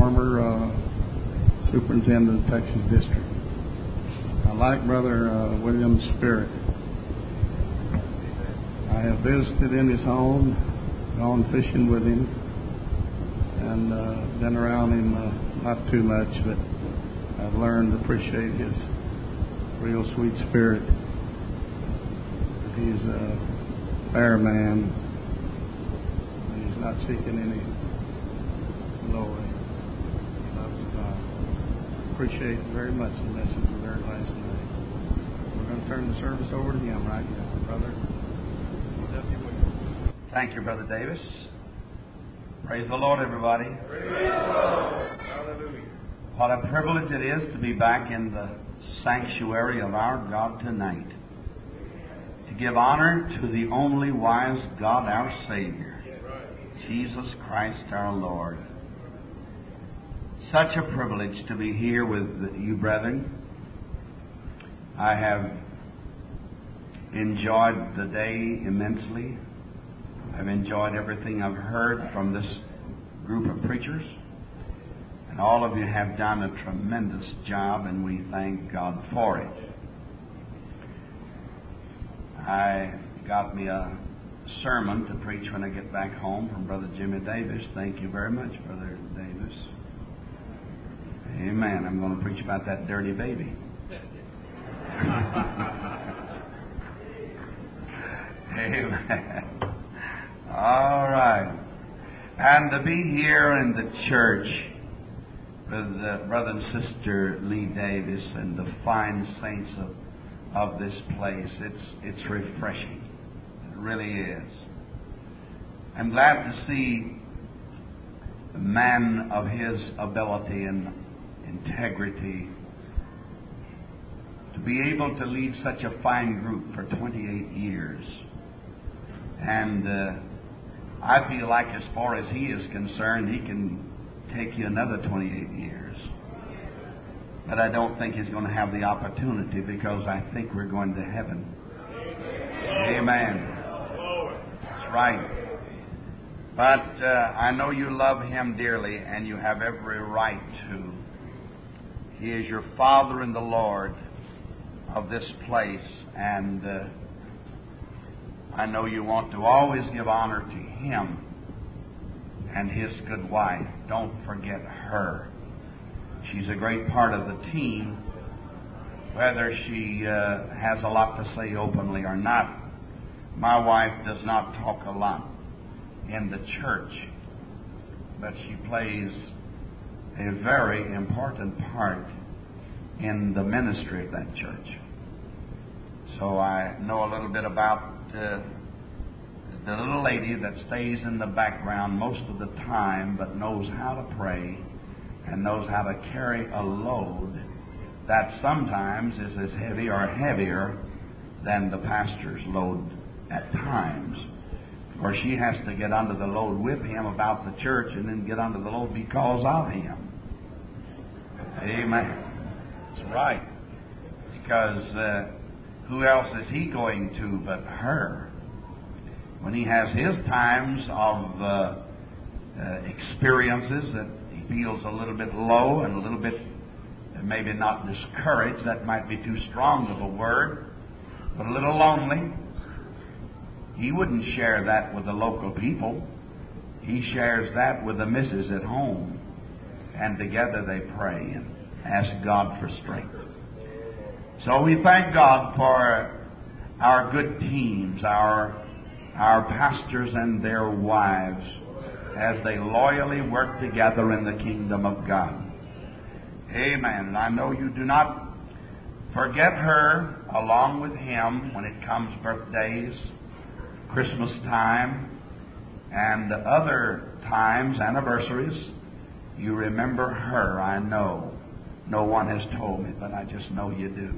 former superintendent of Texas District. I like Brother William's spirit. I have visited in his home, gone fishing with him, and been around him not too much, but I've learned to appreciate his real sweet spirit. He's a fair man. He's not seeking any glory. He loves God. Appreciate very much the message we heard last night. We're going to turn the service over to him right now. Brother W. Williams. Thank you, Brother Davis. Praise the Lord, everybody. Praise the Lord. Hallelujah. What a privilege it is to be back in the sanctuary of our God tonight. To give honor to the only wise God, our Savior, Jesus Christ our Lord. Such a privilege to be here with you, brethren. I have enjoyed the day immensely. I've enjoyed everything I've heard from this group of preachers. And all of you have done a tremendous job, and we thank God for it. I got me a sermon to preach when I get back home from Brother Jimmy Davis. Thank you very much, Brother Davis. Amen. I'm going to preach about that dirty baby. Amen. All right. And to be here in the church with Brother and Sister Lee Davis and the fine saints of this place, it's refreshing. It really is. I'm glad to see a man of his ability and integrity to be able to lead such a fine group for 28 years. And I feel like as far as he is concerned, he can take you another 28 years. But I don't think he's going to have the opportunity because I think we're going to heaven. Amen. That's right. But I know you love him dearly, and you have every right to. He is your Father in the Lord of this place, and I know you want to always give honor to him and his good wife. Don't forget her. She's a great part of the team, whether she has a lot to say openly or not. My wife does not talk a lot in the church, but she plays a very important part in the ministry of that church. So I know a little bit about the little lady that stays in the background most of the time, but knows how to pray and knows how to carry a load that sometimes is as heavy or heavier than the pastor's load at times. For she has to get under the load with him about the church and then get under the load because of him. Amen. That's right. Because who else is he going to but her? When he has his times of experiences that he feels a little bit low and a little bit maybe not discouraged, that might be too strong of a word, but a little lonely, he wouldn't share that with the local people. He shares that with the missus at home, and together they pray and ask God for strength. So we thank God for our good teams, our pastors and their wives, as they loyally work together in the kingdom of God. Amen. And I know you do not forget her along with him when it comes birthdays, Christmas time, and other times, anniversaries. You remember her, I know. No one has told me, but I just know you do.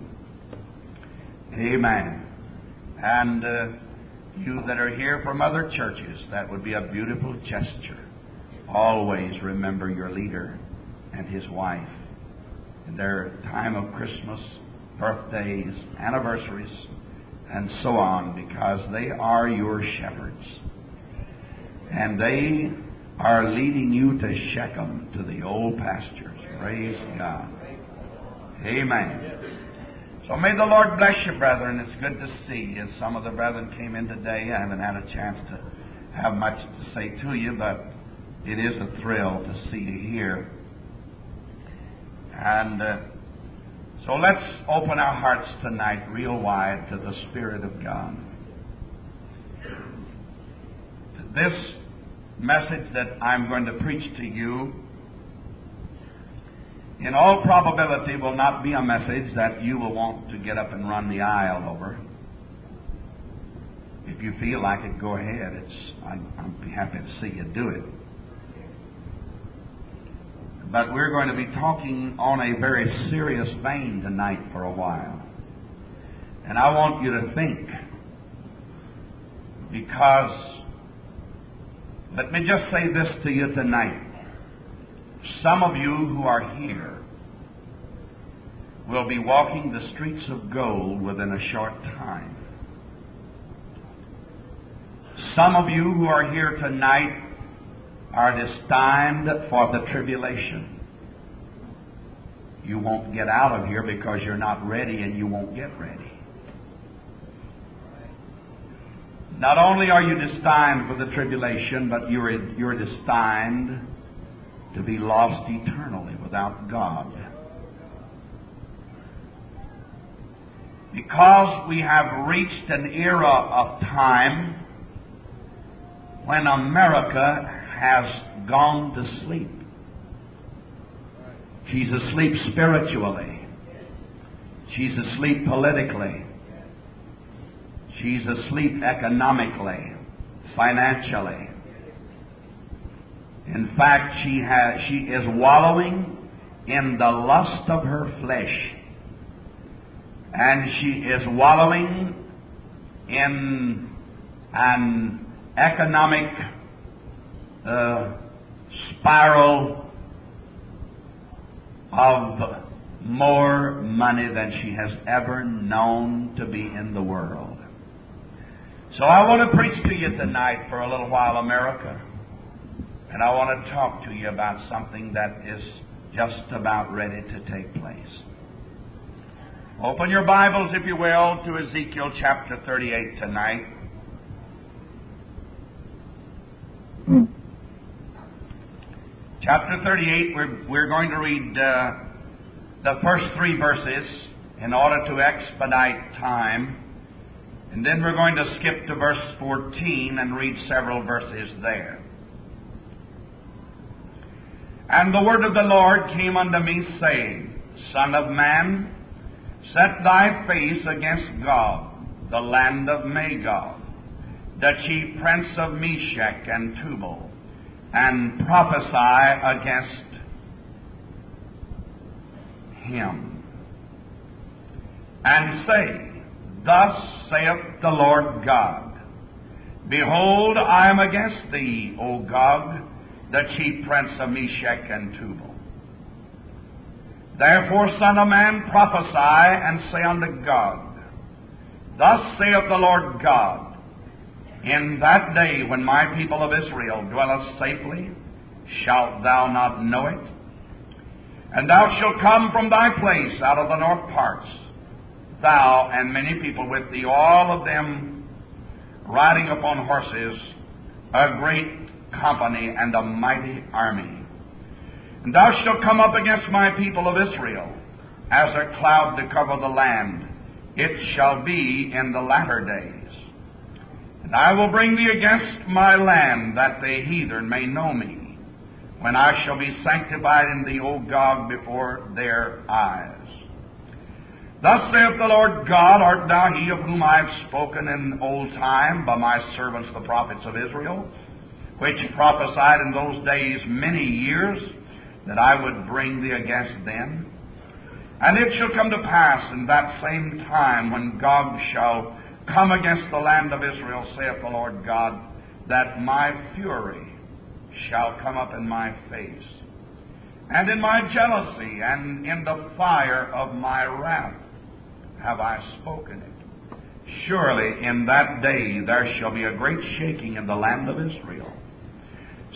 Amen. And you that are here from other churches, that would be a beautiful gesture. Always remember your leader and his wife in their time of Christmas, birthdays, anniversaries, and so on, because they are your shepherds. And they are leading you to Shechem, to the old pastures. Praise God. Amen. So may the Lord bless you, brethren. It's good to see you. Some of the brethren came in today. I haven't had a chance to have much to say to you, but it is a thrill to see you here. And so let's open our hearts tonight real wide to the Spirit of God. This message that I'm going to preach to you, in all probability, will not be a message that you will want to get up and run the aisle over. If you feel like it, go ahead. I'd be happy to see you do it. But we're going to be talking on a very serious vein tonight for a while. And I want you to think, because let me just say this to you tonight. Some of you who are here will be walking the streets of gold within a short time. Some of you who are here tonight are destined for the tribulation. You won't get out of here because you're not ready, and you won't get ready. Not only are you destined for the tribulation, but you're destined to be lost eternally without God. Because we have reached an era of time when America has gone to sleep. She's asleep spiritually. She's asleep politically. She's asleep economically, financially. In fact, she is wallowing in the lust of her flesh. And she is wallowing in an economic spiral of more money than she has ever known to be in the world. So I want to preach to you tonight for a little while, America. And I want to talk to you about something that is just about ready to take place. Open your Bibles, if you will, to Ezekiel chapter 38 tonight. Chapter 38, we're going to read the first 3 verses in order to expedite time. And then we're going to skip to verse 14 and read several verses there. And the word of the Lord came unto me, saying, Son of man, set thy face against God, the land of Magog, the chief prince of Meshech and Tubal, and prophesy against him, and say, Thus saith the Lord God, Behold, I am against thee, O Gog, the chief prince of Meshech and Tubal. Therefore, Son of man, prophesy, and say unto Gog, Thus saith the Lord God, In that day when my people of Israel dwelleth safely, shalt thou not know it? And thou shalt come from thy place out of the north parts, thou and many people with thee, all of them riding upon horses, a great company and a mighty army. And thou shalt come up against my people of Israel, as a cloud to cover the land. It shall be in the latter days. And I will bring thee against my land, that the heathen may know me, when I shall be sanctified in thee, O Gog, before their eyes. Thus saith the Lord God, Art thou he of whom I have spoken in old time by my servants the prophets of Israel, which prophesied in those days many years, that I would bring thee against them? And it shall come to pass in that same time, when Gog shall come against the land of Israel, saith the Lord God, that my fury shall come up in my face, and in my jealousy, and in the fire of my wrath have I spoken it. Surely in that day there shall be a great shaking in the land of Israel,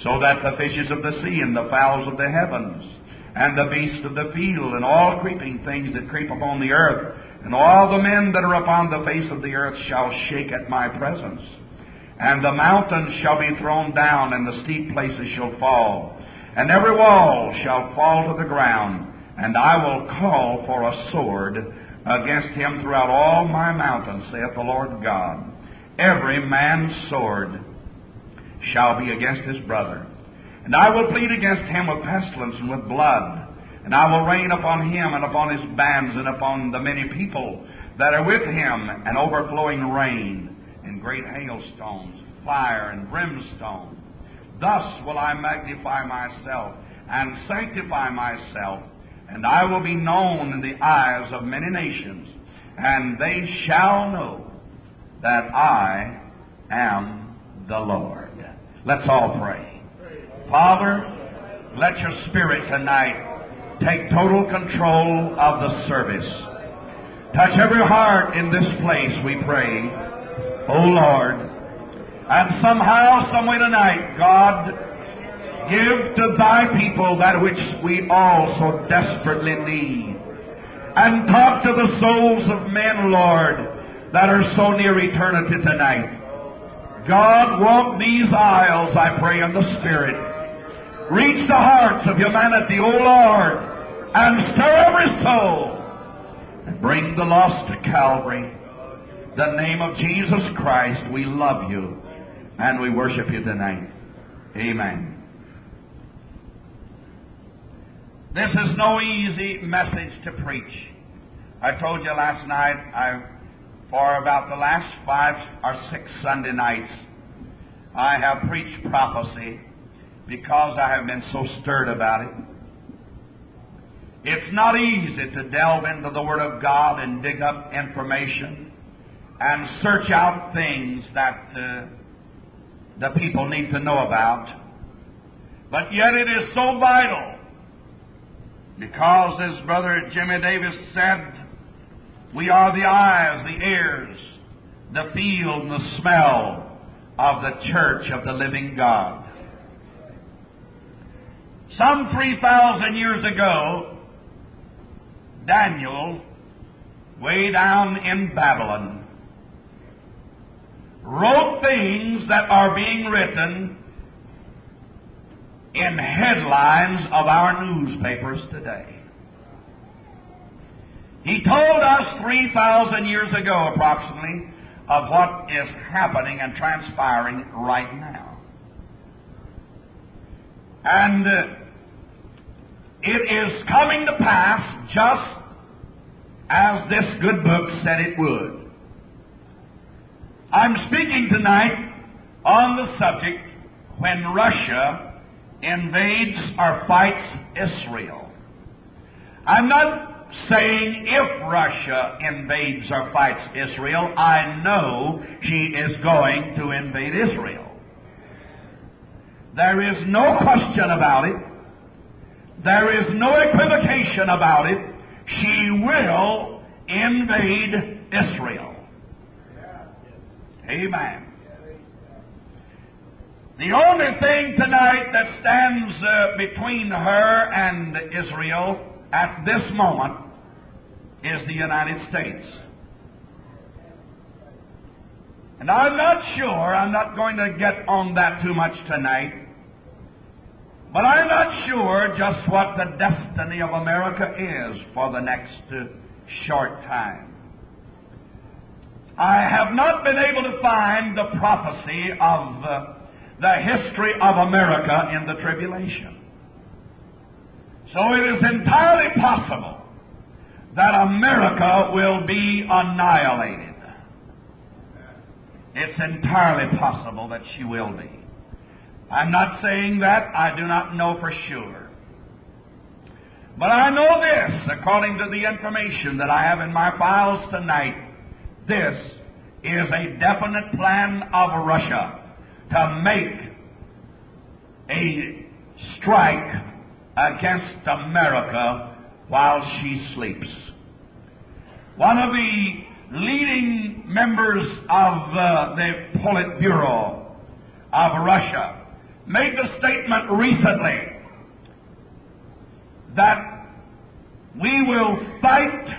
so that the fishes of the sea and the fowls of the heavens and the beasts of the field and all creeping things that creep upon the earth and all the men that are upon the face of the earth shall shake at my presence. And the mountains shall be thrown down, and the steep places shall fall, and every wall shall fall to the ground. And I will call for a sword against him throughout all my mountains, saith the Lord God. Every man's sword shall be against his brother. And I will plead against him with pestilence and with blood. And I will rain upon him and upon his bands and upon the many people that are with him an overflowing rain and great hailstones, fire and brimstone. Thus will I magnify myself and sanctify myself, and I will be known in the eyes of many nations, and they shall know that I am the Lord. Let's all pray. Father, let your Spirit tonight take total control of the service. Touch every heart in this place, we pray, O Lord. And somehow, some way tonight, God, give to thy people that which we all so desperately need. And talk to the souls of men, Lord, that are so near eternity tonight. God, walk these aisles, I pray, in the Spirit. Reach the hearts of humanity, O Lord, and stir every soul, and bring the lost to Calvary. The name of Jesus Christ, we love you, and we worship you tonight. Amen. This is no easy message to preach. I told you last night, for about the last 5 or 6 Sunday nights, I have preached prophecy because I have been so stirred about it. It's not easy to delve into the Word of God and dig up information and search out things that the people need to know about. But yet it is so vital, because, as Brother Jimmy Davis said, we are the eyes, the ears, the feel, and the smell of the church of the living God. Some 3,000 years ago, Daniel, way down in Babylon, wrote things that are being written in headlines of our newspapers today. He told us 3,000 years ago, approximately, of what is happening and transpiring right now. And it is coming to pass just as this good book said it would. I'm speaking tonight on the subject when Russia invades or fights Israel. I'm not saying if Russia invades or fights Israel. I know she is going to invade Israel. There is no question about it. There is no equivocation about it. She will invade Israel. Amen. The only thing tonight that stands between her and Israel at this moment is the United States. And I'm not sure, I'm not going to get on that too much tonight, but I'm not sure just what the destiny of America is for the next short time. I have not been able to find the prophecy of the history of America in the tribulation. So it is entirely possible that America will be annihilated. It's entirely possible that she will be. I'm not saying that. I do not know for sure. But I know this, according to the information that I have in my files tonight, this is a definite plan of Russia to make a strike against America while she sleeps. One of the leading members of the Politburo of Russia, made the statement recently that we will fight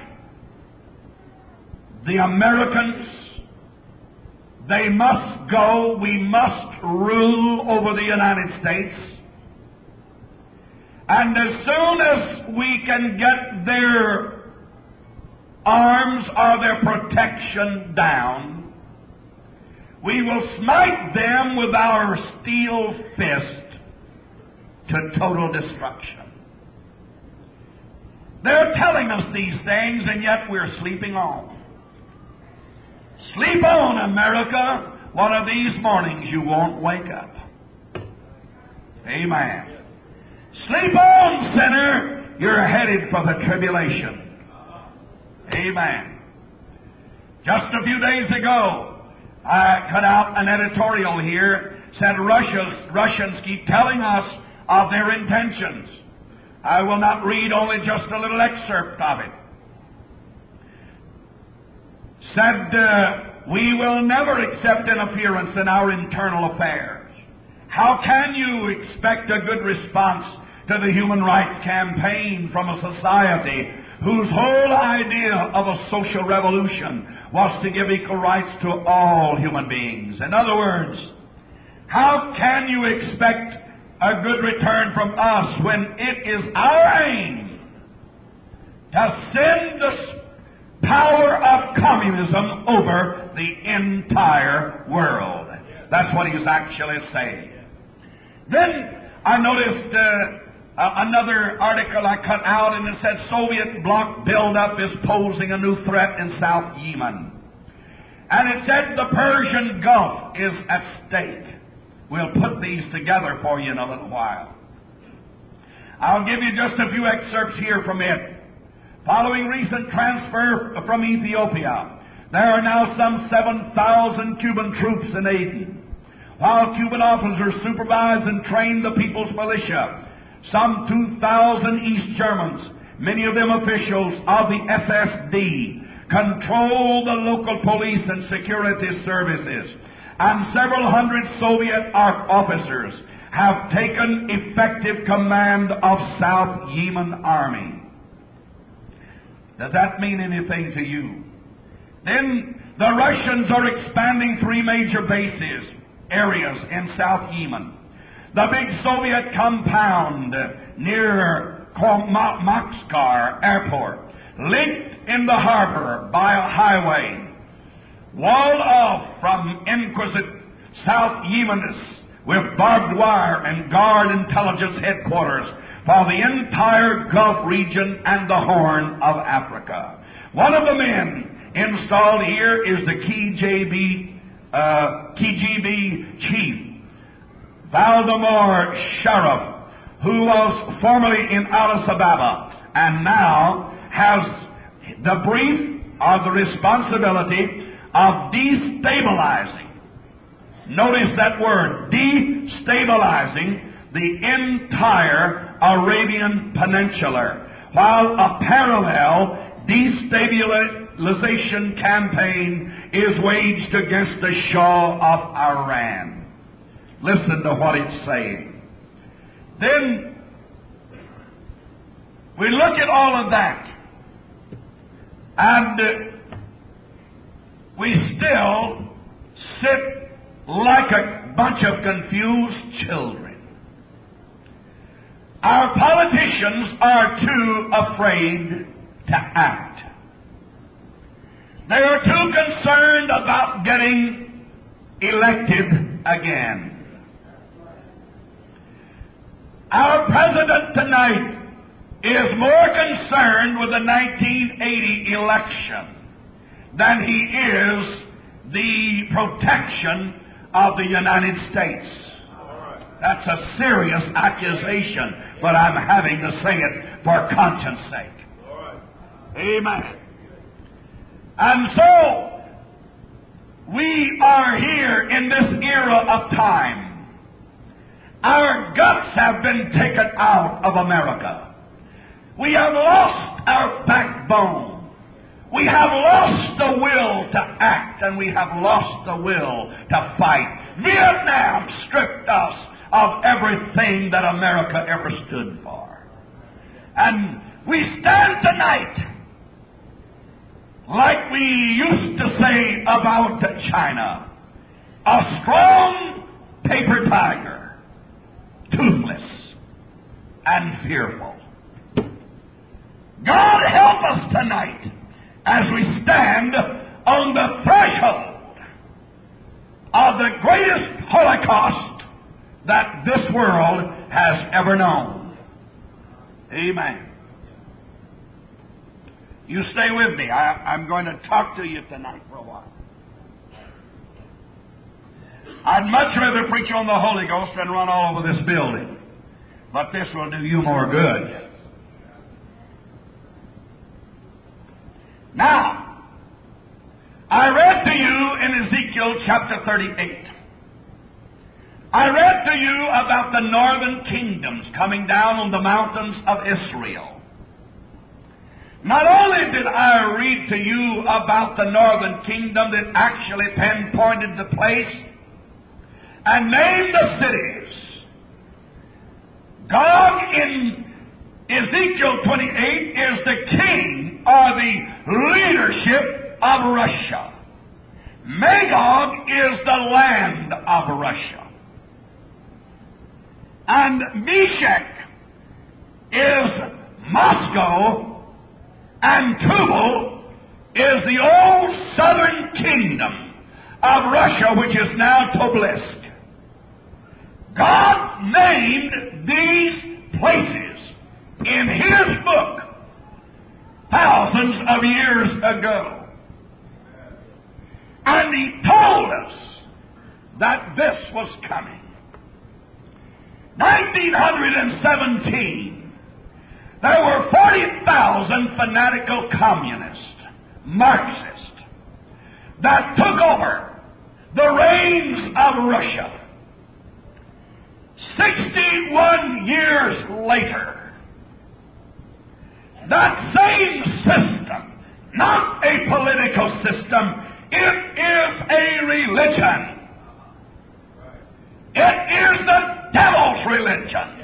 the Americans. They must go. We must rule over the United States. And as soon as we can get their arms or their protection down, we will smite them with our steel fist to total destruction. They're telling us these things, and yet we're sleeping on. Sleep on, America. One of these mornings you won't wake up. Amen. Sleep on, sinner. You're headed for the tribulation. Amen. Just a few days ago, I cut out an editorial here, said Russians keep telling us of their intentions. I will not read, only just a little excerpt of it. Said, we will never accept interference in our internal affairs. How can you expect a good response to the human rights campaign from a society whose whole idea of a social revolution was to give equal rights to all human beings? In other words, how can you expect a good return from us when it is our aim to send the power of communism over the entire world? That's what he's actually saying. Then I noticed another article I cut out, and it said Soviet bloc buildup is posing a new threat in South Yemen. And it said the Persian Gulf is at stake. We'll put these together for you in a little while. I'll give you just a few excerpts here from it. Following recent transfer from Ethiopia, there are now some 7,000 Cuban troops in Aden. While Cuban officers supervise and train the people's militia, some 2,000 East Germans, many of them officials of the SSD, control the local police and security services, and several hundred Soviet officers have taken effective command of South Yemen Army. Does that mean anything to you? Then the Russians are expanding 3 major areas in South Yemen. The big Soviet compound near Makhachkar Airport, linked in the harbor by a highway, walled off from inquisitive South Yemenists with barbed wire and guard intelligence headquarters for the entire Gulf region and the Horn of Africa. One of the men installed here is the KGB chief, Valdemar Sharif, who was formerly in Addis Ababa and now has the brief or the responsibility of destabilizing. Notice that word, destabilizing the entire Arabian Peninsula, while a parallel destabilization campaign is waged against the Shah of Iran. Listen to what it's saying. Then we look at all of that, and we still sit like a bunch of confused children. Our politicians are too afraid to act. They are too concerned about getting elected again. Our president tonight is more concerned with the 1980 election than he is the protection of the United States. That's a serious accusation, but I'm having to say it for conscience sake. Amen. And so, we are here in this era of time. Our guts have been taken out of America. We have lost our backbone. We have lost the will to act, and we have lost the will to fight. Vietnam stripped us of everything that America ever stood for. And we stand tonight, like we used to say about China, a strong paper tiger, toothless and fearful. God help us tonight as we stand on the threshold of the greatest Holocaust that this world has ever known. Amen. You stay with me. I'm going to talk to you tonight for a while. I'd much rather preach on the Holy Ghost than run all over this building. But this will do you more good. Now, I read to you in Ezekiel chapter 38. I read to you about the northern kingdoms coming down on the mountains of Israel. Not only did I read to you about the northern kingdom that actually pinpointed the place and named the cities, God in Ezekiel 28 is the king or the leadership of Russia. Magog is the land of Russia. And Meshach is Moscow, and Tubal is the old southern kingdom of Russia, which is now Tobolsk. God named these places in His book thousands of years ago. And He told us that this was coming. 1917, there were 40,000 fanatical communists, Marxists, that took over the reins of Russia. 61 years later, that same system, not a political system, it is a religion. It is the devil's religion.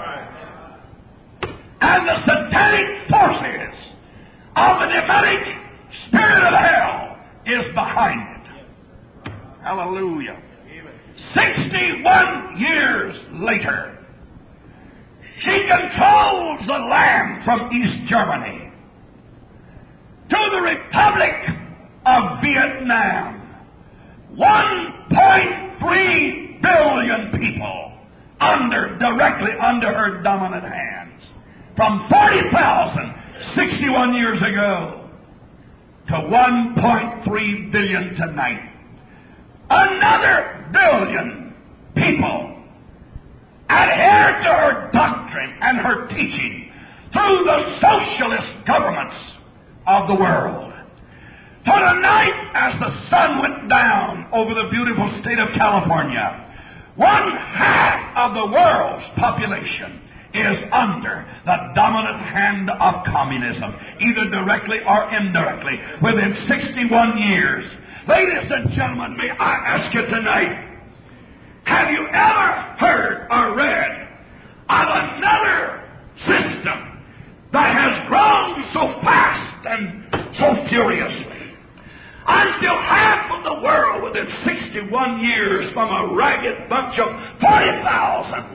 And the satanic forces of the demonic spirit of hell is behind it. Hallelujah. 61 years later, she controls the land from East Germany to the Republic of Vietnam. 1.3 billion people directly under her dominant hands. From 40,000 61 years ago to 1.3 billion tonight. Another billion people adhere to her doctrine and her teaching through the socialist governments of the world. So tonight, as the sun went down over the beautiful state of California, 1/2 of the world's population is under the dominant hand of communism, either directly or indirectly, within 61 years. Ladies and gentlemen, may I ask you tonight, have you ever heard or read of another system that has grown so fast and so furiously until half of the world within 61 years from a ragged bunch of 40,000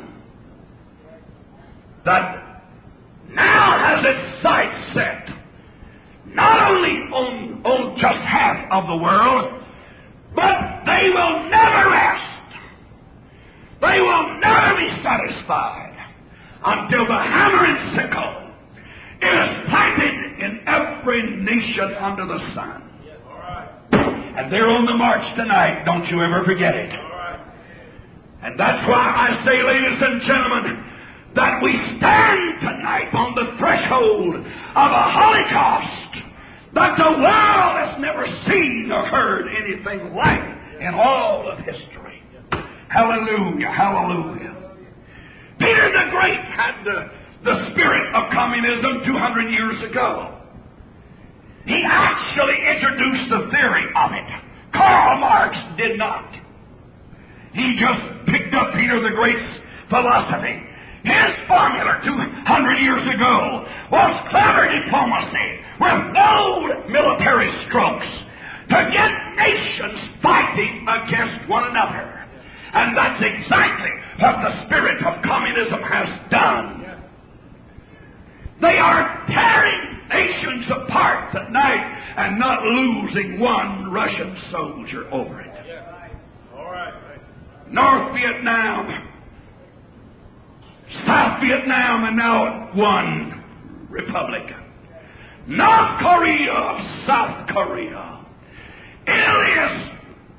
that now has its sights set not only on just half of the world, but they will never rest. They will never be satisfied until the hammer and sickle is planted in every nation under the sun. And they're on the march tonight. Don't you ever forget it. And that's why I say, ladies and gentlemen, that we stand tonight on the threshold of a Holocaust that the world has never seen or heard anything like in all of history. Hallelujah, hallelujah. Peter the Great had the spirit of communism 200 years ago. He actually introduced the theory of it. Karl Marx did not. He just picked up Peter the Great's philosophy. His formula 200 years ago was clever diplomacy with bold military strokes to get nations fighting against one another. And that's exactly what the spirit of communism has done. They are tearing nations apart tonight and not losing one Russian soldier over it. All right. North Vietnam, South Vietnam, and now one republic. North Korea, South Korea. It is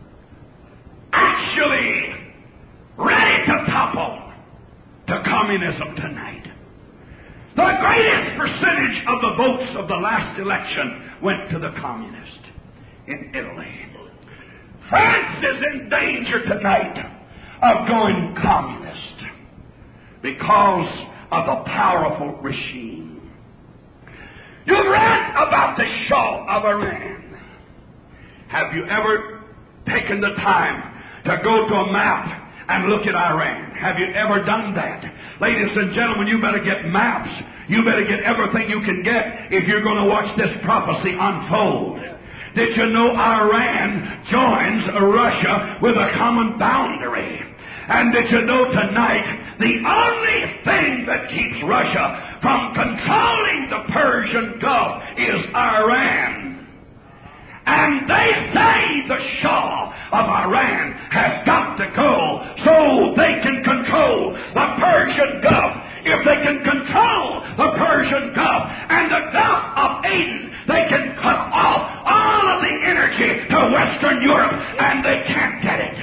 actually ready to topple to communism tonight. The greatest percentage of the votes of the last election went to the communist in Italy. France is in danger tonight of going communist because of the powerful regime. You've read about the Shah of Iran. Have you ever taken the time to go to a map and look at Iran? Have you ever done that? Ladies and gentlemen, you better get maps. You better get everything you can get if you're going to watch this prophecy unfold. Did you know Iran joins Russia with a common boundary? And did you know tonight the only thing that keeps Russia from controlling the Persian Gulf is Iran? And they say the Shah of Iran has got to go so they can control the Persian Gulf. If they can control the Persian Gulf and the Gulf of Aden, they can cut off all of the energy to Western Europe, and they can't get it.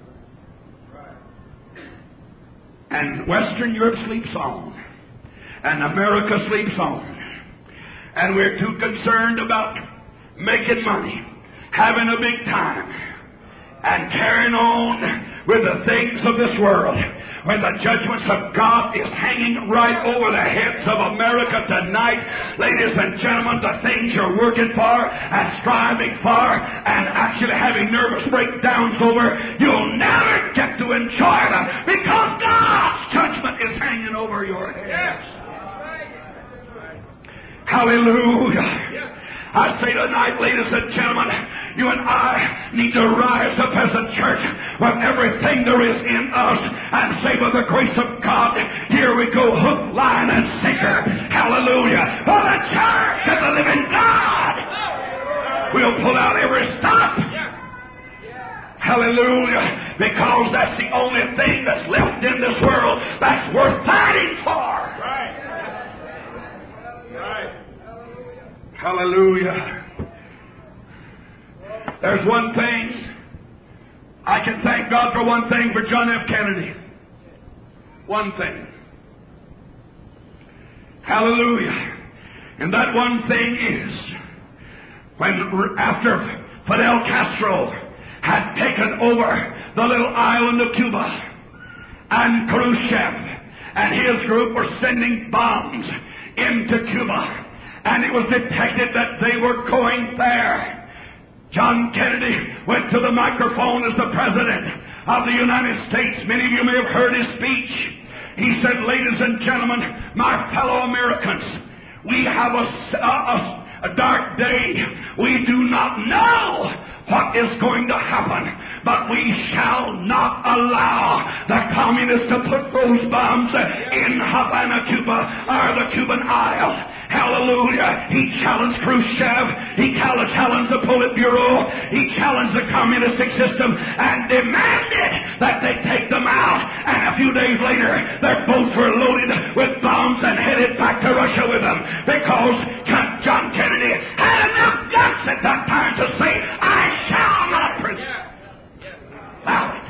And Western Europe sleeps on, and America sleeps on, and we're too concerned about making money, having a big time, and carrying on with the things of this world, when the judgments of God is hanging right over the heads of America tonight. Ladies and gentlemen, the things you're working for and striving for and actually having nervous breakdowns over, you'll never get to enjoy them because God's judgment is hanging over your heads. Hallelujah. I say tonight, ladies and gentlemen, you and I need to rise up as a church with everything there is in us and say, by the grace of God, here we go, hook, line, and sinker. Hallelujah. For the church of the living God. We'll pull out every stop. Hallelujah. Because that's the only thing that's left in this world that's worth fighting for. Hallelujah. There's one thing. I can thank God for one thing for John F. Kennedy. One thing. Hallelujah. And that one thing is, when after Fidel Castro had taken over the little island of Cuba, and Khrushchev and his group were sending bombs into Cuba, and it was detected that they were going there, John Kennedy went to the microphone as the President of the United States. Many of you may have heard his speech. He said, ladies and gentlemen, my fellow Americans, we have a dark day. We do not know what is going to happen, but we shall not allow the communists to put those bombs in Havana, Cuba, or the Cuban Isle. Hallelujah. He challenged Khrushchev. He challenged the Politburo. He challenged the communistic system and demanded that they take them out. And a few days later, their boats were loaded with bombs and headed back to Russia with them, because John Kennedy had enough guts at that time to say, I shall not allow it.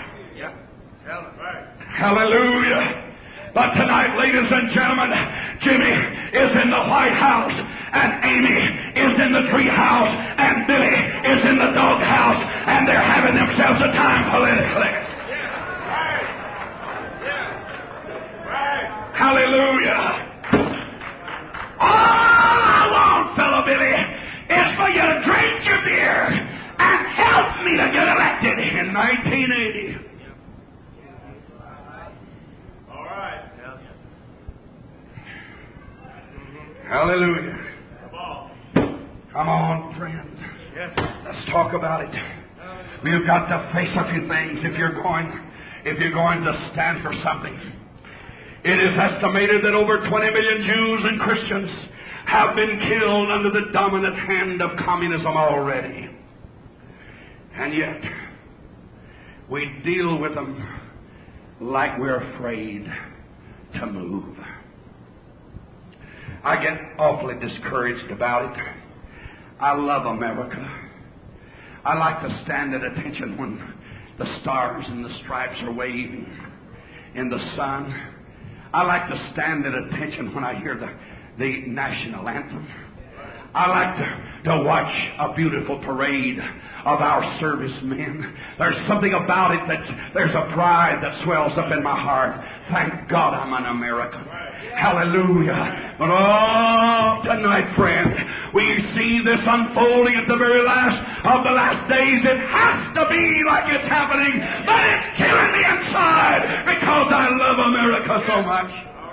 Hallelujah. But tonight, ladies and gentlemen, Jimmy is in the White House, and Amy is in the tree house, and Billy is in the dog house, and they're having themselves a time politically. Hallelujah. All I want, fellow Billy, is for you to drink your beer and help me to get elected in 1980. Hallelujah. Come on, friends. Let's talk about it. We've got to face a few things if you're going to stand for something. It is estimated that over 20 million Jews and Christians have been killed under the dominant hand of communism already. And yet, we deal with them like we're afraid to move. I get awfully discouraged about it. I love America. I like to stand at attention when the stars and the stripes are waving in the sun. I like to stand at attention when I hear the national anthem. I like to watch a beautiful parade of our servicemen. There's something about it that there's a pride that swells up in my heart. Thank God I'm an American. Hallelujah. But tonight, friend, we see this unfolding at the very last of the last days. It has to be like it's happening, but it's killing me inside because I love America so much.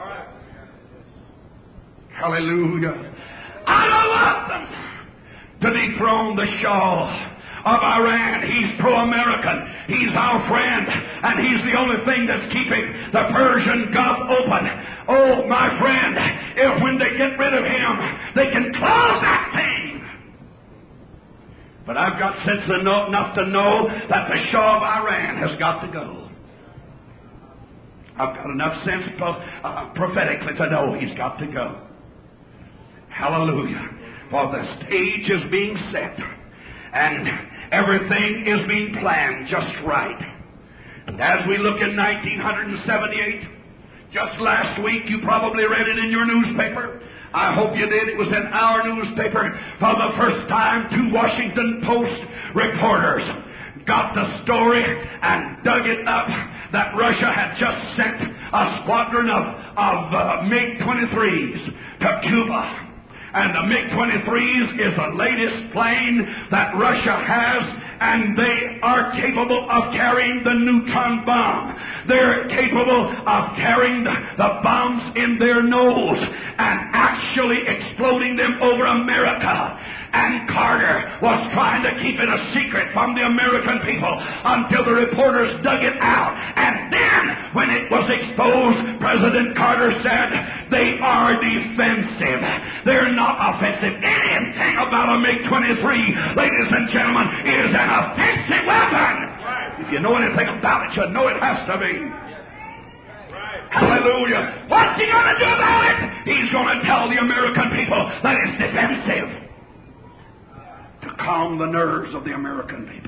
Hallelujah. I don't want them to dethrone the Shah of Iran. He's pro-American. He's our friend. And he's the only thing that's keeping the Persian Gulf open. Oh, my friend, if when they get rid of him, they can close that thing. But I've got sense enough to know that the Shah of Iran has got to go. I've got enough sense prophetically to know he's got to go. Hallelujah. For the stage is being set and everything is being planned just right. And as we look in 1978, just last week, you probably read it in your newspaper. I hope you did. It was in our newspaper. For the first time, 2 Washington Post reporters got the story and dug it up that Russia had just sent a squadron of MiG-23s to Cuba. And the MiG-23s is the latest plane that Russia has, and they are capable of carrying the neutron bomb. They're capable of carrying the bombs in their nose and actually exploding them over America. And Carter was trying to keep it a secret from the American people until the reporters dug it out. And then, when it was exposed, President Carter said, they are defensive. They're not offensive. Anything about a MiG-23, ladies and gentlemen, is an offensive weapon. If you know anything about it, you know it has to be. Hallelujah. What's he going to do about it? He's going to tell the American people that it's defensive. To calm the nerves of the American people.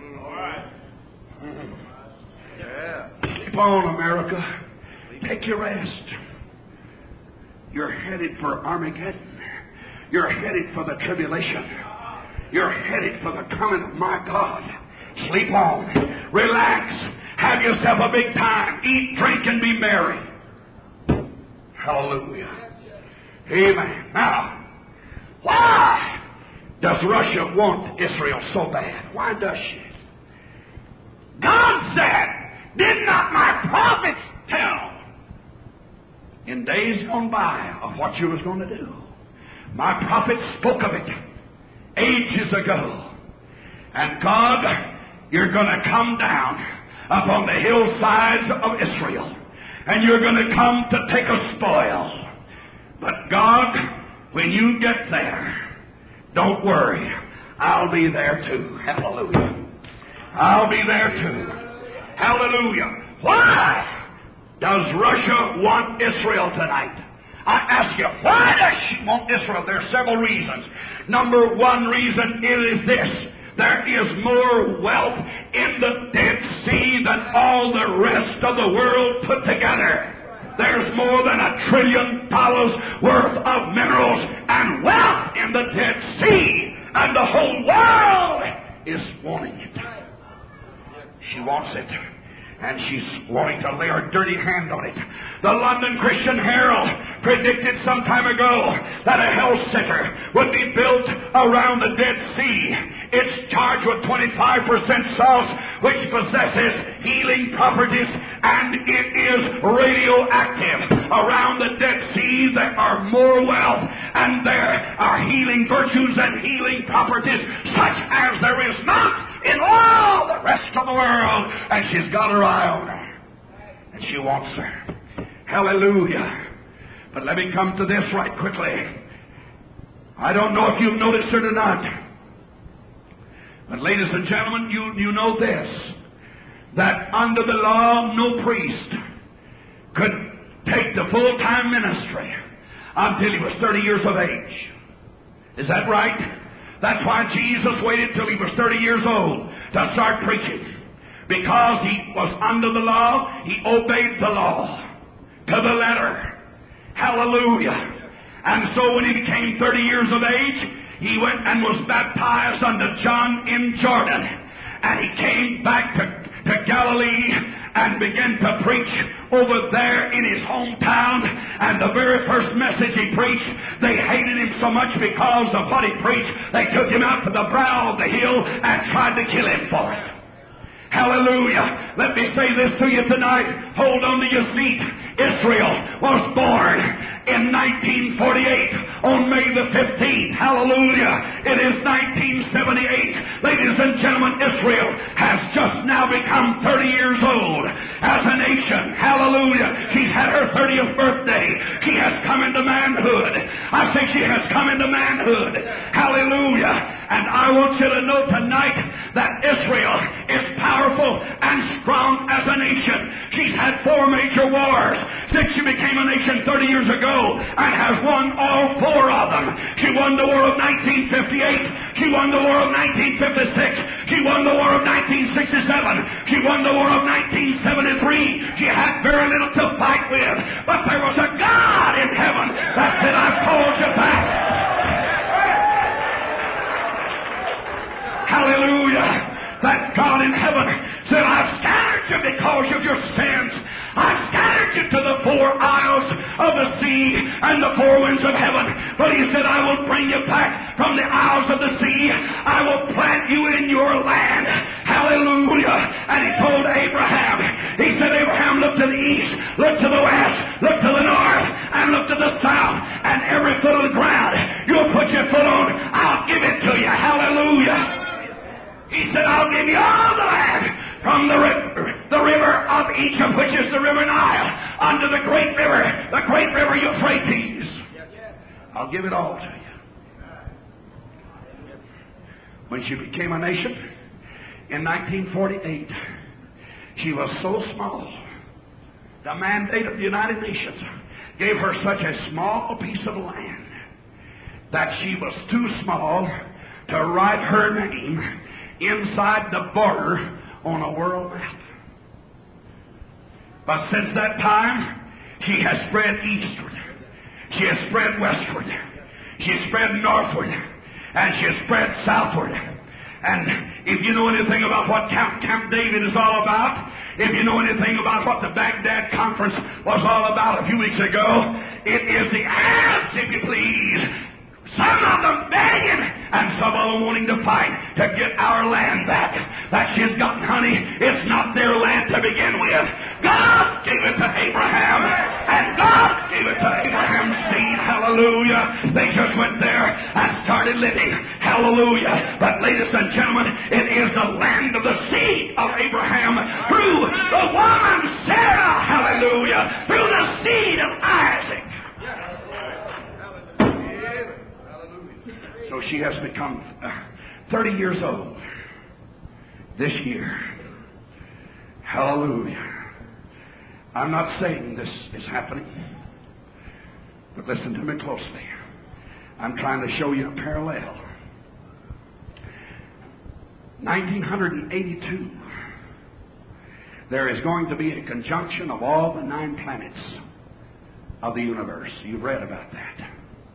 Sleep on, America. Take your rest. You're headed for Armageddon. You're headed for the tribulation. You're headed for the coming of my God. Sleep on. Relax. Have yourself a big time. Eat, drink, and be merry. Hallelujah. Amen. Now, why does Russia want Israel so bad? Why does she? God said, did not my prophets tell in days gone by of what you was going to do? My prophets spoke of it ages ago. And God, you're going to come down upon the hillsides of Israel, and you're going to come to take a spoil. But God, when you get there, don't worry. I'll be there too. Hallelujah. I'll be there too. Hallelujah. Why does Russia want Israel tonight? I ask you, why does she want Israel? There are several reasons. Number one reason is this. There is more wealth in the Dead Sea than all the rest of the world put together. There's more than $1 trillion worth of minerals and wealth in the Dead Sea, and the whole world is wanting it. She wants it. and she's wanting to lay her dirty hand on it. The London Christian Herald predicted some time ago that a hell center would be built around the Dead Sea. It's charged with 25% salt, which possesses healing properties, and it is radioactive. Around the Dead Sea there are more wealth, and there are healing virtues and healing properties such as there is not in all the rest of the world. And she's got her eye on her, and she wants her. Hallelujah. But let me come to this right quickly. I don't know if you've noticed it or not, but ladies and gentlemen, you know this, that under the law no priest could take the full-time ministry until he was 30 years of age. Is that right? That's why Jesus waited till he was 30 years old to start preaching. Because he was under the law, he obeyed the law to the letter. Hallelujah. And so when he became 30 years of age, he went and was baptized under John in Jordan. And he came back to Galilee and began to preach over there in his hometown. And the very first message he preached, they hated him so much because of what he preached, they took him out to the brow of the hill and tried to kill him for it. Hallelujah. Let me say this to you tonight. Hold on to your seat. Israel was born in 1948 on May the 15th. Hallelujah. It is 1978. Ladies and gentlemen, Israel has just now become 30 years old as a nation. Hallelujah. She's had her 30th birthday. She has come into manhood. I say she has come into manhood. Hallelujah. And I want you to know tonight that Israel is powerful and strong as a nation. She's had 4 major wars since she became a nation 30 years ago and has won all 4 of them. She won the war of 1958. She won the war of 1956. She won the war of 1967. She won the war of 1973. She had very little to fight with. But there was a God in heaven that said, I've called you back. Hallelujah. That God in heaven said, I've scattered you because of your sins. I've scattered you to the 4 isles of the sea and the 4 winds of heaven. But he said, I will bring you back from the isles of the sea. I will plant you in your land. Hallelujah. And he told Abraham, he said, Abraham, look to the east, look to the west, look to the north, and look to the south, and every foot of the ground you'll put your foot on, I'll give it to you. Hallelujah. He said, I'll give you all the land from the river of Egypt, which is the river Nile, unto the great river Euphrates. I'll give it all to you. When she became a nation in 1948, she was so small. The mandate of the United Nations gave her such a small piece of land that she was too small to write her name inside the border on a world map. But since that time, she has spread eastward. She has spread westward. She has spread northward. And she has spread southward. And if you know anything about what Camp David is all about, if you know anything about what the Baghdad Conference was all about a few weeks ago, it is the Arabs, if you please. Some of them begging, and some of them wanting to fight to get our land back. That she's gotten, honey, it's not their land to begin with. God gave it to Abraham, and God gave it to Abraham's seed. Hallelujah. They just went there and started living. Hallelujah. But ladies and gentlemen, it is the land of the seed of Abraham through the woman Sarah. Hallelujah. Through the seed of Isaac. So she has become 30 years old this year. Hallelujah. I'm not saying this is happening, but listen to me closely. I'm trying to show you a parallel. 1982, there is going to be a conjunction of all the 9 planets of the universe. You've read about that.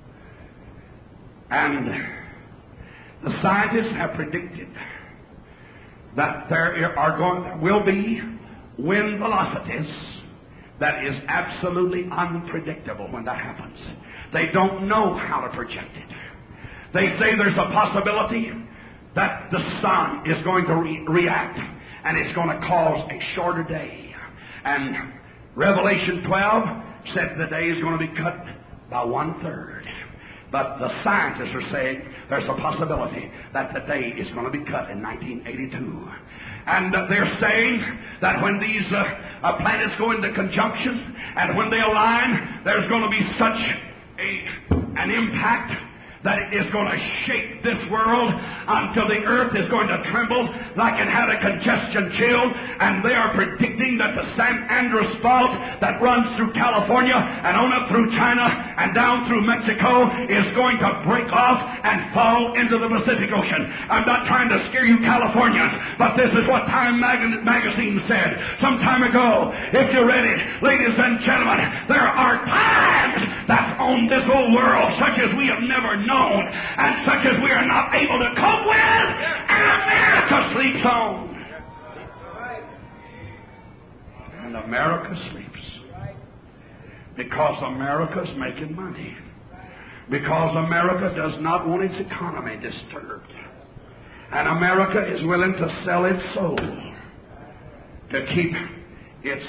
And the scientists have predicted that there will be wind velocities that is absolutely unpredictable when that happens. They don't know how to project it. They say there's a possibility that the sun is going to react and it's going to cause a shorter day. And Revelation 12 said the day is going to be cut by 1/3. But the scientists are saying there's a possibility that the day is going to be cut in 1982. And they're saying that when these planets go into conjunction and when they align, there's going to be such an impact that it is going to shake this world until the earth is going to tremble like it had a congestion chill. And they are predicting that the San Andreas Fault that runs through California and on up through China and down through Mexico is going to break off and fall into the Pacific Ocean. I'm not trying to scare you Californians, but this is what Time magazine said some time ago. If you're ready, ladies and gentlemen, there are times that's on this old world such as we have never known and such as we are not able to cope with, and America sleeps on. And America sleeps because America's making money, because America does not want its economy disturbed, and America is willing to sell its soul to keep its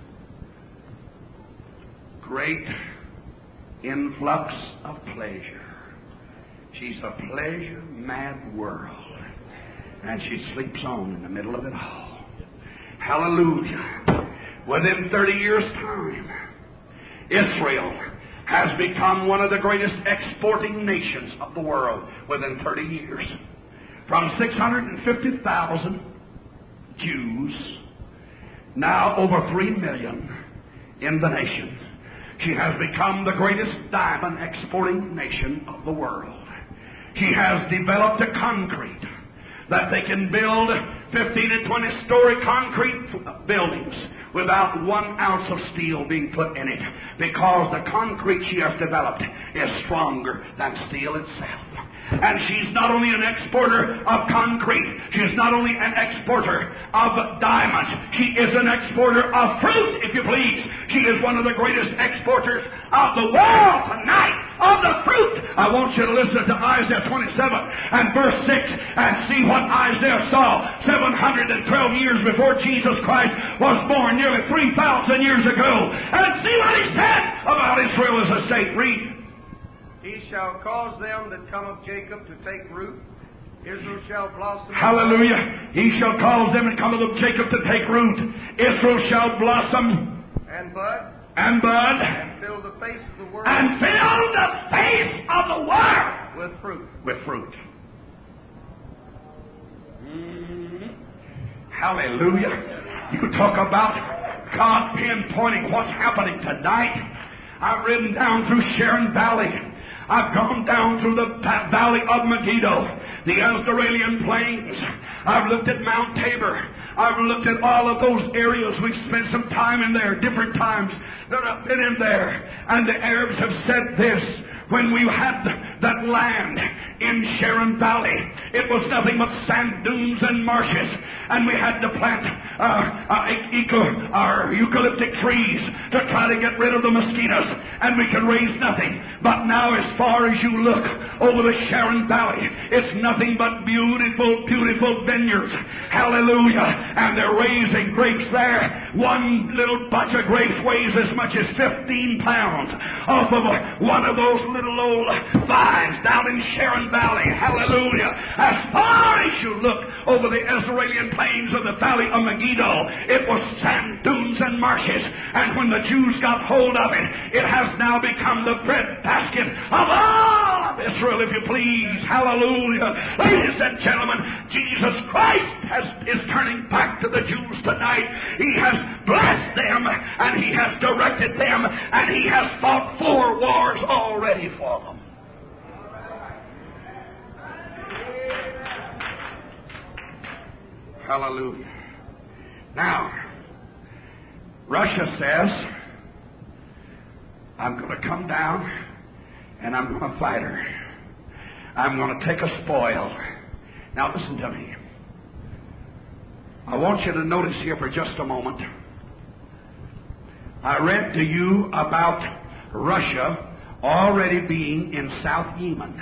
great influx of pleasure. She's a pleasure-mad world, and she sleeps on in the middle of it all. Hallelujah. Within 30 years' time, Israel has become one of the greatest exporting nations of the world within 30 years. From 650,000 Jews, now over 3 million in the nation, she has become the greatest diamond exporting nation of the world. She has developed a concrete that they can build 15 and 20-story concrete buildings without 1 ounce of steel being put in it, because the concrete she has developed is stronger than steel itself. And she's not only an exporter of concrete, she's not only an exporter of diamonds, she is an exporter of fruit, if you please. She is one of the greatest exporters of the world tonight, of the fruit. I want you to listen to Isaiah 27 and verse 6 and see what Isaiah saw 712 years before Jesus Christ was born, nearly 3,000 years ago, and see what he said about Israel as a state. Read. He shall cause them that come of Jacob to take root. Israel shall blossom. Hallelujah. He shall cause them that come of Jacob to take root. Israel shall blossom. And bud. And bud. And fill the face of the world. And fill the face of the world. With fruit. With fruit. Hallelujah. You talk about God pinpointing what's happening tonight. I've ridden down through Sharon Valley. I've gone down through the valley of Megiddo, the Azraelian plains. I've looked at Mount Tabor. I've looked at all of those areas. We've spent some time in there, different times that I've been in there. And the Arabs have said this: when we had that land in Sharon Valley, it was nothing but sand dunes and marshes, and we had to plant eucalyptic trees to try to get rid of the mosquitoes, and we could raise nothing. But now, as far as you look over the Sharon Valley, it's nothing but beautiful, beautiful vineyards. Hallelujah. And they're raising grapes there. One little bunch of grapes weighs as much as 15 pounds off of one of those little old vines down in Sharon Valley. Hallelujah. As far as you look over the Azraelian plains of the valley of Megiddo, it was sand dunes and marshes. And when the Jews got hold of it, it has now become the breadbasket of all of Israel, if you please. Hallelujah. Ladies and gentlemen, Jesus Christ is turning back to the Jews tonight. He has blessed them, and He has directed them, and He has fought 4 wars already for them. Hallelujah. Now, Russia says, I'm going to come down and I'm going to fight her. I'm going to take a spoil. Now listen to me. I want you to notice here for just a moment I read to you about Russia already being in South Yemen.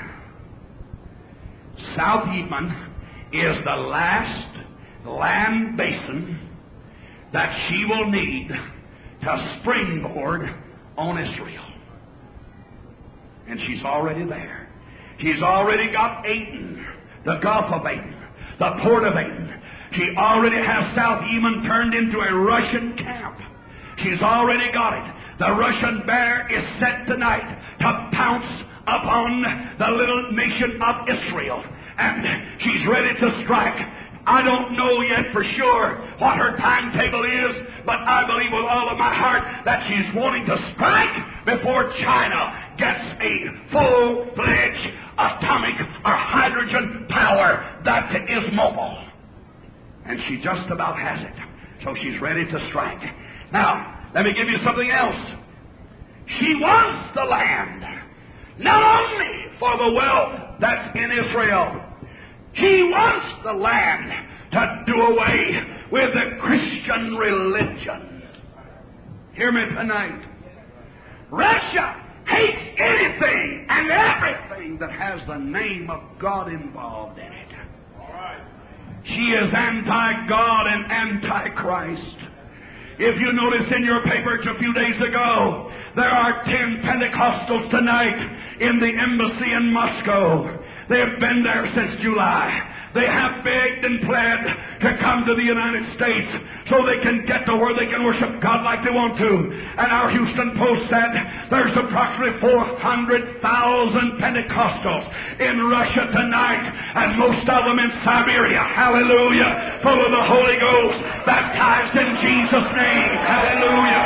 South Yemen is the last land basin that she will need to springboard on Israel. And she's already there. She's already got Aden, the Gulf of Aden, the port of Aden. She already has South Yemen turned into a Russian camp. She's already got it. The Russian bear is set tonight to pounce upon the little nation of Israel. And she's ready to strike. I don't know yet for sure what her timetable is, but I believe with all of my heart that she's wanting to strike before China gets a full-fledged atomic or hydrogen power that is mobile. And she just about has it. So she's ready to strike. Now, let me give you something else. She wants the land, not only for the wealth that's in Israel. She wants the land to do away with the Christian religion. Hear me tonight. Russia hates anything and everything that has the name of God involved in it. She is anti-God and anti-Christ. If you notice in your papers a few days ago, there are 10 Pentecostals tonight in the embassy in Moscow. They have been there since July. They have begged and pled to come to the United States so they can get to where they can worship God like they want to. And our Houston Post said there's approximately 400,000 Pentecostals in Russia tonight, and most of them in Siberia. Hallelujah. Full of the Holy Ghost, baptized in Jesus' name. Hallelujah.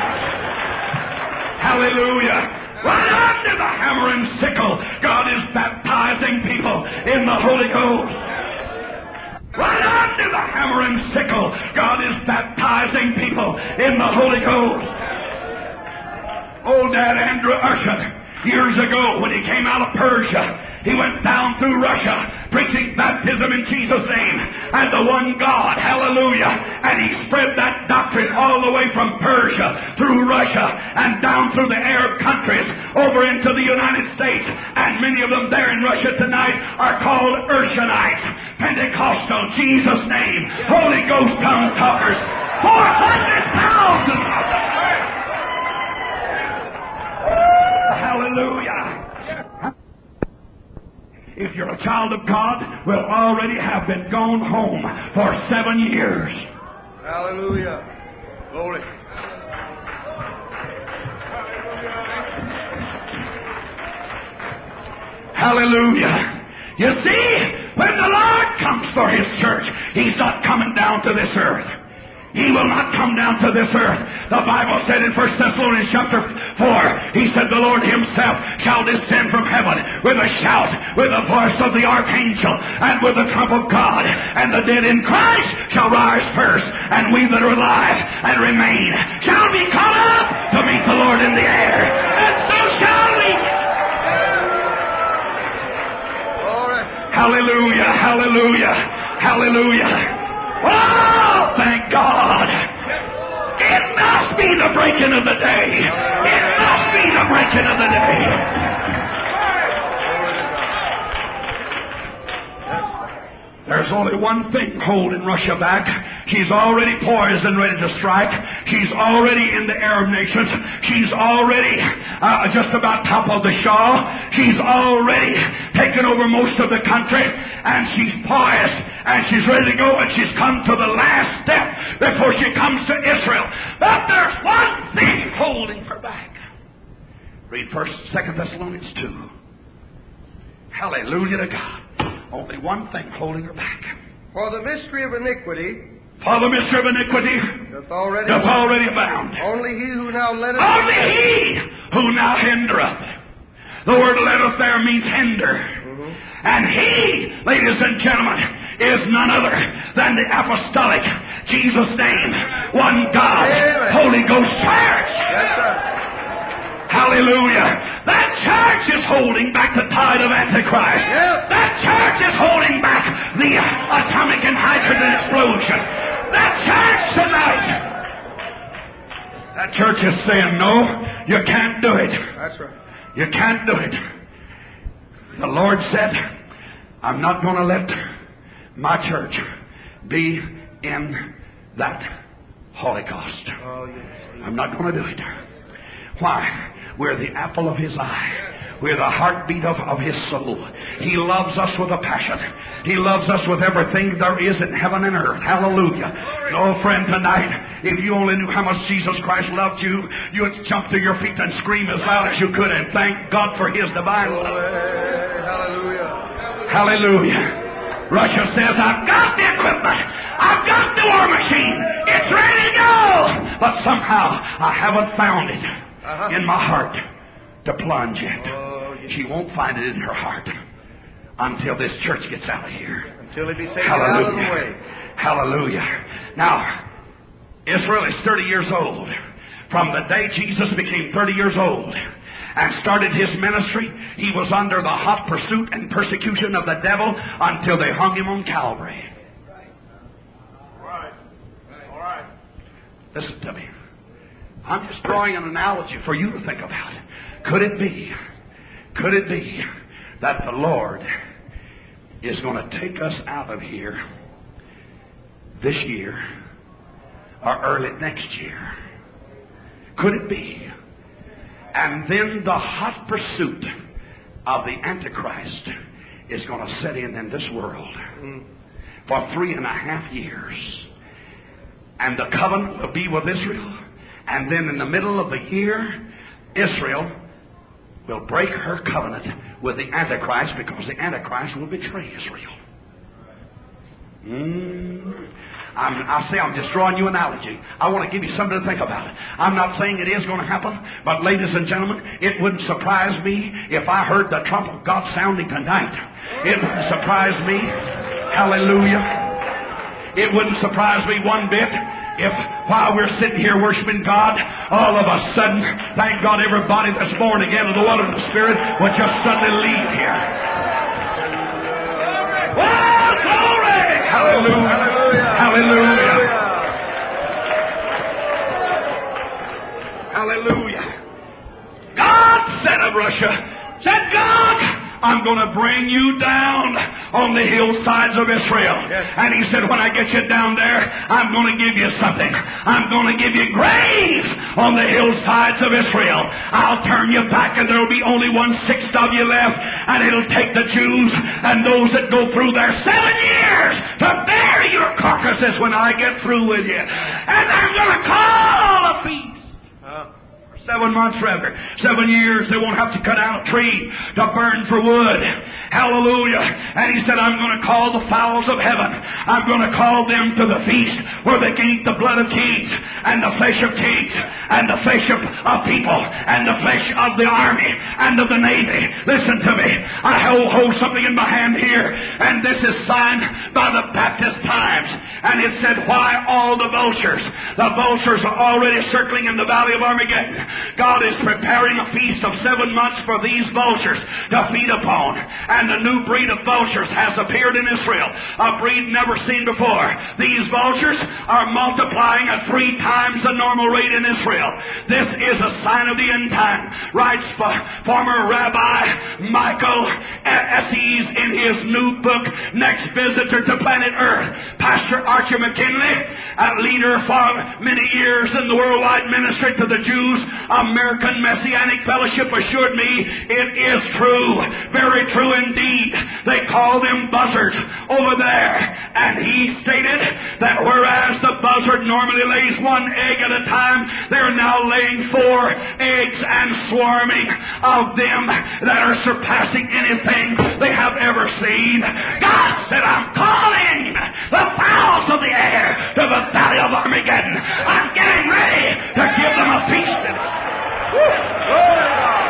Hallelujah. Right under the hammer and sickle, God is baptizing people in the Holy Ghost. Right under the hammer and sickle, God is baptizing people in the Holy Ghost. Old Dad Andrew Urshan, years ago when he came out of Persia, he went down through Russia preaching baptism in Jesus' name and the one God, hallelujah. And he spread that doctrine all the way from Persia through Russia and down through the Arab countries over into the United States. And many of them there in Russia tonight are called Urshanites, Pentecostal, Jesus' name, Holy Ghost tongue talkers. 400,000 of them. Hallelujah. If you're a child of God, we'll already have been gone home for 7 years. Hallelujah. Glory. Hallelujah. You see, when the Lord comes for His church, He's not coming down to this earth. He will not come down to this earth. The Bible said in 1 Thessalonians chapter 4, He said, the Lord Himself shall descend from heaven with a shout, with the voice of the archangel, and with the trump of God. And the dead in Christ shall rise first, and we that are alive and remain shall be caught up to meet the Lord in the air. And so shall we. Hallelujah, hallelujah, hallelujah. Oh, thank God. It must be the breaking of the day. It must be the breaking of the day. There's only one thing holding Russia back. She's already poised and ready to strike. She's already in the Arab nations. She's already just about toppled the Shah. She's already taken over most of the country. And she's poised and she's ready to go. And she's come to the last step before she comes to Israel. But there's one thing holding her back. Read 2 Thessalonians 2. Hallelujah to God. Only one thing holding her back. For the mystery of iniquity For the mystery of iniquity doth already abound. Only he who now letteth. Only he who now hindereth. The word letteth there means hinder. And he, ladies and gentlemen, is none other than the apostolic, Jesus' name, one God, Amen. Holy Ghost Church. Yes, sir. Hallelujah. That church is holding back the tide of Antichrist. Yes. That church is holding back the atomic and hydrogen explosion. That church tonight. That church is saying, no, you can't do it. That's right. You can't do it. The Lord said, I'm not going to let my church be in that Holocaust. Oh, yes. I'm not going to do it. Why? We're the apple of His eye. We're the heartbeat of His soul. He loves us with a passion. He loves us with everything there is in heaven and earth. Hallelujah. Oh, friend, tonight, if you only knew how much Jesus Christ loved you, you would jump to your feet and scream as loud as you could and thank God for His divine love. Hallelujah. Hallelujah. Russia says, I've got the equipment. I've got the war machine. It's ready to go. But somehow I haven't found it in my heart to plunge it. She won't find it in her heart until this church gets out of here. Until it be taken out of the way. Hallelujah. Now, Israel is 30 years old. From the day Jesus became 30 years old and started His ministry, He was under the hot pursuit and persecution of the devil until they hung Him on Calvary. All right. Listen to me. I'm just drawing an analogy for you to think about. Could it be that the Lord is going to take us out of here this year or early next year? Could it be? And then the hot pursuit of the Antichrist is going to set in this world for 3.5 years. And the covenant will be with Israel. And then in the middle of the year, Israel will break her covenant with the Antichrist because the Antichrist will betray Israel. I'm just drawing you an analogy. I want to give you something to think about. I'm not saying it is going to happen, but ladies and gentlemen, it wouldn't surprise me if I heard the trump of God sounding tonight. It wouldn't surprise me. Hallelujah. It wouldn't surprise me one bit if while we're sitting here worshiping God, all of a sudden, thank God, everybody that's born again of the water of the Spirit would just suddenly leave here. Oh, glory! Hallelujah! Hallelujah! Hallelujah! God said of Russia, said God, I'm going to bring you down on the hillsides of Israel. Yes. And He said, when I get you down there, I'm going to give you something. I'm going to give you graves on the hillsides of Israel. I'll turn you back and there will be only 1/6 of you left. And it'll take the Jews and those that go through there 7 years to bury your carcasses when I get through with you. And I'm going to call a feast. 7 months rather. 7 years. They won't have to cut down a tree to burn for wood. Hallelujah. And He said, I'm going to call the fowls of heaven. I'm going to call them to the feast where they can eat the blood of kings and the flesh of kings and the flesh of people and the flesh of the army and of the navy. Listen to me. I hold something in my hand here, and this is signed by the Baptist Times. And it said, why all the vultures? The vultures are already circling in the valley of Armageddon. God is preparing a feast of 7 months for these vultures to feed upon. And a new breed of vultures has appeared in Israel, a breed never seen before. These vultures are multiplying at 3 times the normal rate in Israel. This is a sign of the end time, writes former Rabbi Michael Esses in his new book, Next Visitor to Planet Earth. Pastor Archie McKinley, a leader for many years in the worldwide ministry to the Jews, American Messianic Fellowship, assured me it is true, very true indeed. They call them buzzards over there. And he stated that whereas the buzzard normally lays 1 egg at a time, they're now laying 4 eggs and swarming of them that are surpassing anything they have ever seen. God said, I'm calling the fowls of the air to the valley of Armageddon. I'm getting ready to give them a feast. Glory to God.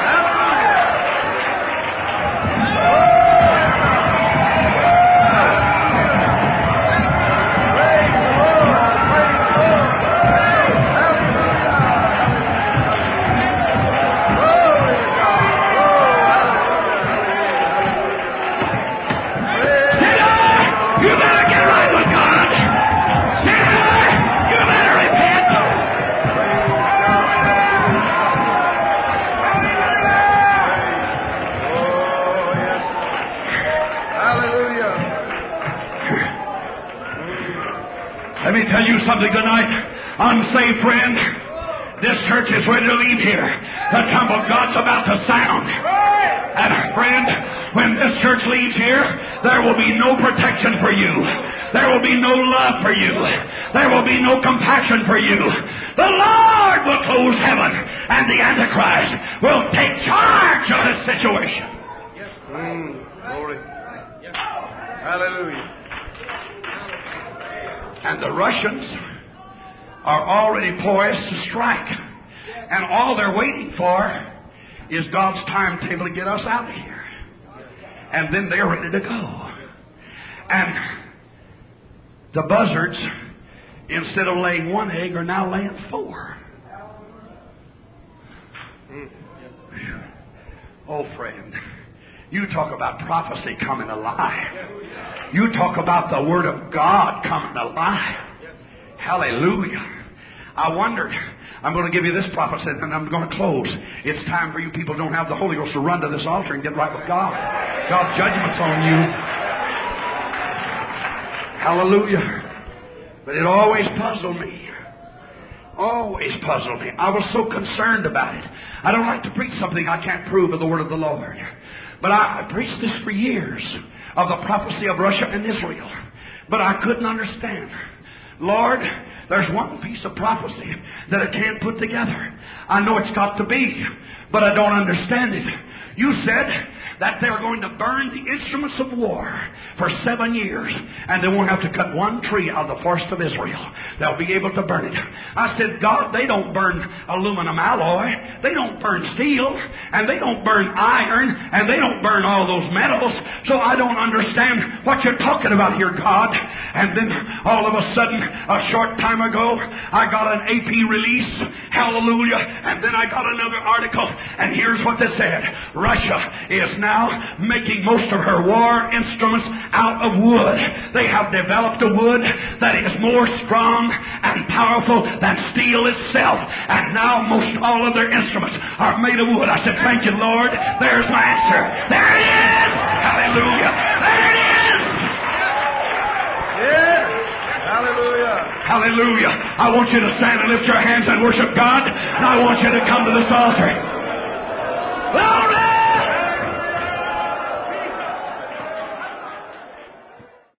You better get right with God. Sinner, you better repent. Let me tell you something tonight. Unsaved friend, this church is ready to leave here. The trump of God's about to sound. And friend, when this church leaves here, there will be no protection for you. There will be no love for you. There will be no compassion for you. The Lord will close heaven, and the Antichrist will take charge of this situation. Glory. Hallelujah. And the Russians are already poised to strike. And all they're waiting for is God's timetable to get us out of here. And then they're ready to go. And the buzzards, instead of laying one egg, are now laying 4. Oh, friend, you talk about prophecy coming alive. You talk about the Word of God coming alive. Hallelujah. I wondered, I'm going to give you this prophecy and I'm going to close. It's time for you people who don't have the Holy Ghost to run to this altar and get right with God. God's judgment's on you. Hallelujah. But it always puzzled me. Always puzzled me. I was so concerned about it. I don't like to preach something I can't prove of the Word of the Lord. But I preached this for years of the prophecy of Russia and Israel. But I couldn't understand. Lord, there's one piece of prophecy that I can't put together. I know it's got to be, but I don't understand it. You said that they're going to burn the instruments of war for 7 years, and they won't have to cut one tree out of the forest of Israel. They'll be able to burn it. I said, God, they don't burn aluminum alloy. They don't burn steel, and they don't burn iron, and they don't burn all those metals. So I don't understand what you're talking about here, God. And then all of a sudden, a short time ago, I got an AP release. Hallelujah. And then I got another article, and here's what they said. Russia is now making most of her war instruments out of wood. They have developed a wood that is more strong and powerful than steel itself. And now most all of their instruments are made of wood. I said, thank you, Lord. There's my answer. There it is. Hallelujah. There it is. Yes. Hallelujah. Hallelujah. I want you to stand and lift your hands and worship God. And I want you to come to this altar.